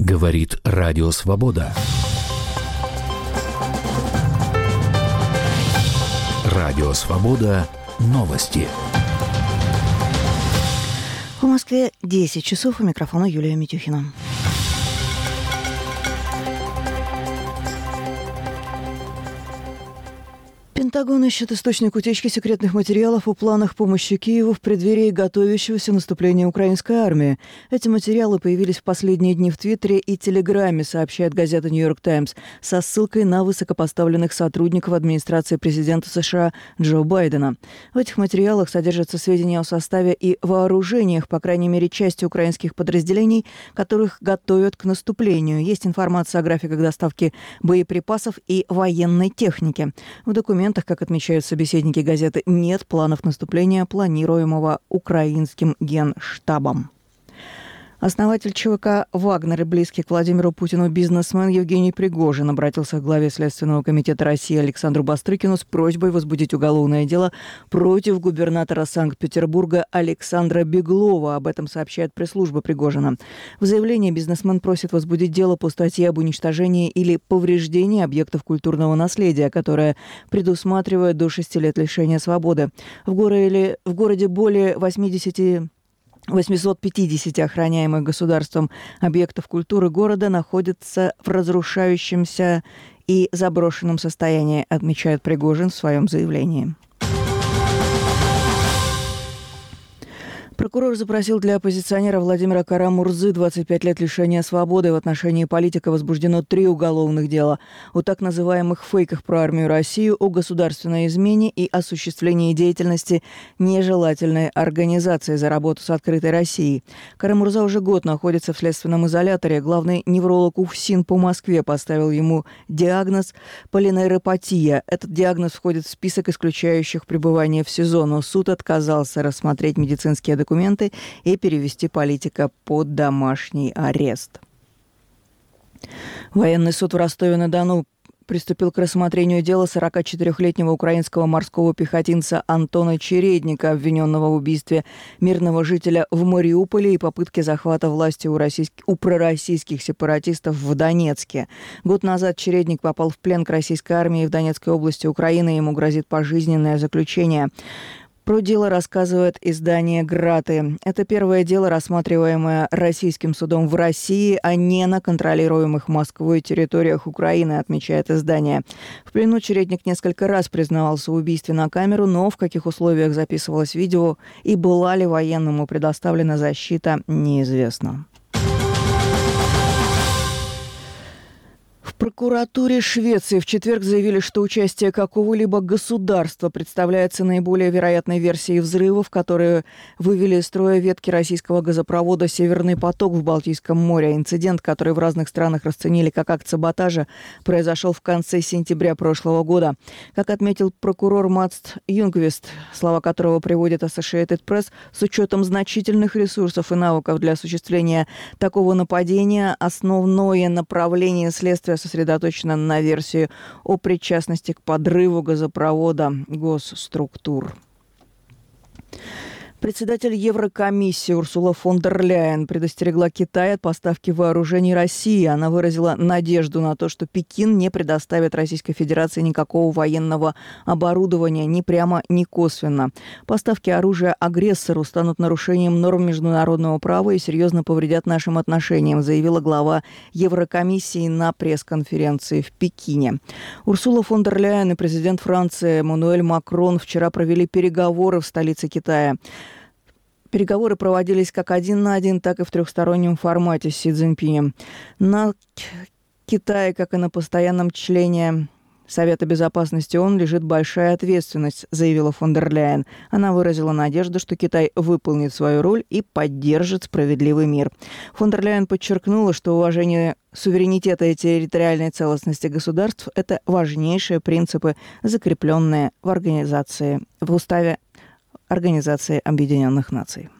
Говорит Радио Свобода. Радио Свобода. Новости. В Москве 10 часов. У микрофона Юлия Митюхина. Пентагон ищет источник утечки секретных материалов о планах помощи Киеву в преддверии готовящегося наступления украинской армии. Эти материалы появились в последние дни в Твиттере и Телеграме, сообщает газета «Нью-Йорк Таймс», со ссылкой на высокопоставленных сотрудников администрации президента США Джо Байдена. В этих материалах содержатся сведения о составе и вооружениях, по крайней мере, части украинских подразделений, которых готовят к наступлению. Есть информация о графиках доставки боеприпасов и военной техники. В документах, как отмечают собеседники газеты, нет планов наступления, планируемого украинским генштабом. Основатель ЧВК «Вагнер» и близкий к Владимиру Путину бизнесмен Евгений Пригожин обратился к главе Следственного комитета России Александру Бастрыкину с просьбой возбудить уголовное дело против губернатора Санкт-Петербурга Александра Беглова. Об этом сообщает пресс-служба Пригожина. В заявлении бизнесмен просит возбудить дело по статье об уничтожении или повреждении объектов культурного наследия, которое предусматривает до 6 лет лишения свободы. В городе более 850 охраняемых государством объектов культуры города находятся в разрушающемся и заброшенном состоянии, отмечает Пригожин в своем заявлении. Прокурор запросил для оппозиционера Владимира Кара-Мурзы 25 лет лишения свободы. В отношении политика возбуждено 3 уголовных дела. О так называемых фейках про армию Россию, о государственной измене и осуществлении деятельности нежелательной организации за работу с открытой Россией. Кара-Мурза уже год находится в следственном изоляторе. Главный невролог УФСИН по Москве поставил ему диагноз полинейропатия. Этот диагноз входит в список исключающих пребывание в СИЗО, но суд отказался рассмотреть медицинские документы и перевести политика под домашний арест. Военный суд в Ростове-на-Дону приступил к рассмотрению дела 44-летнего украинского морского пехотинца Антона Чередника, обвиненного в убийстве мирного жителя в Мариуполе и попытке захвата власти у пророссийских сепаратистов в Донецке. Год назад Чередник попал в плен к российской армии в Донецкой области Украины. Ему грозит пожизненное заключение. Про дело рассказывает издание «Граты». Это первое дело, рассматриваемое российским судом в России, а не на контролируемых Москвой территориях Украины, отмечает издание. В плену Чередник несколько раз признавался в убийстве на камеру, но в каких условиях записывалось видео и была ли военному предоставлена защита, неизвестно. В прокуратуре Швеции в четверг заявили, что участие какого-либо государства представляется наиболее вероятной версией взрывов, которые вывели из строя ветки российского газопровода «Северный поток» в Балтийском море. Инцидент, который в разных странах расценили как акт саботажа, произошел в конце сентября прошлого года. Как отметил прокурор Матс Юнгвист, слова которого приводит Associated Press, с учетом значительных ресурсов и навыков для осуществления такого нападения, основное направление следствия сосредоточено на версии о причастности к подрыву газопровода госструктур. Председатель Еврокомиссии Урсула фон дер Ляйен предостерегла Китай от поставки вооружений России. Она выразила надежду на то, что Пекин не предоставит Российской Федерации никакого военного оборудования ни прямо, ни косвенно. Поставки оружия агрессору станут нарушением норм международного права и серьезно повредят нашим отношениям, заявила глава Еврокомиссии на пресс-конференции в Пекине. Урсула фон дер Ляйен и президент Франции Эммануэль Макрон вчера провели переговоры в столице Китая. Переговоры проводились как 1 на 1, так и в трехстороннем формате с Си Цзиньпинем. На Китае, как и на постоянном члене Совета безопасности ООН, лежит большая ответственность, заявила фон дер Ляйен. Она выразила надежду, что Китай выполнит свою роль и поддержит справедливый мир. Фон дер Ляйен подчеркнула, что уважение суверенитета и территориальной целостности государств – это важнейшие принципы, закрепленные в Уставе Организации Объединенных Наций.